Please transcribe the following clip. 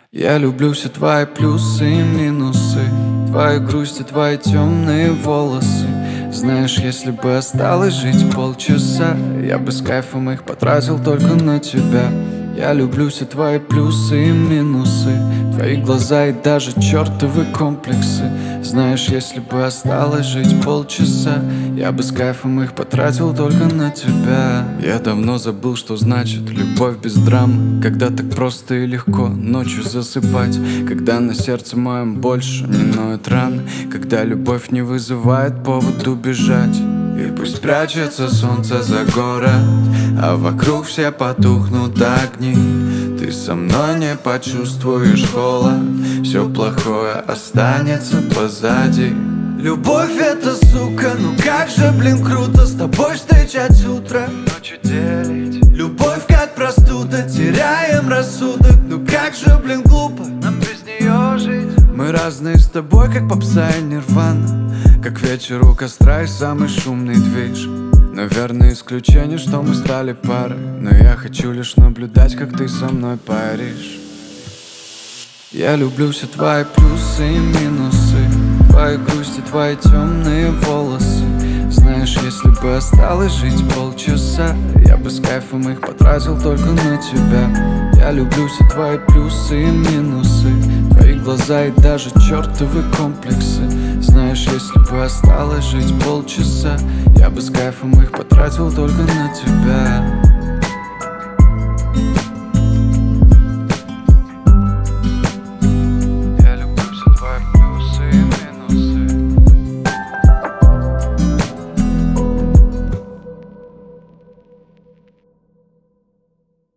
Я люблю все твои плюсы и минусы, твои грусти, твои темные волосы. Знаешь, если бы осталось жить полчаса, я бы с кайфом их потратил только на тебя. Я люблю все твои плюсы и минусы, твои глаза и даже чертовы комплексы. Знаешь, если бы осталось жить полчаса, я бы с кайфом их потратил только на тебя. Я давно забыл, что значит любовь без драм, когда так просто и легко ночью засыпать, когда на сердце моем больше не ноют раны, когда любовь не вызывает повод убежать. И пусть прячется солнце за город, а вокруг все потухнут огни, ты со мной не почувствуешь холод, все плохое останется позади. Любовь это, сука, ну как же, блин, круто с тобой встречать утро, ночью делить. Любовь как простуда, теряем рассудок, ну как же, блин, глупо нам без нее жить. Мы разные с тобой, как попса и нирвана, как вечер у костра и самый шумный движ. Наверное, исключение, что мы стали парой, но я хочу лишь наблюдать, как ты со мной паришь. Я люблю все твои плюсы и минусы, твои грусти, твои темные волосы. Знаешь, если бы осталось жить полчаса, я бы с кайфом их потратил только на тебя. Я люблю все твои плюсы и минусы, твои глаза и даже чертовы комплексы. Знаешь, если бы осталось жить полчаса, я бы с кайфом их потратил только на тебя.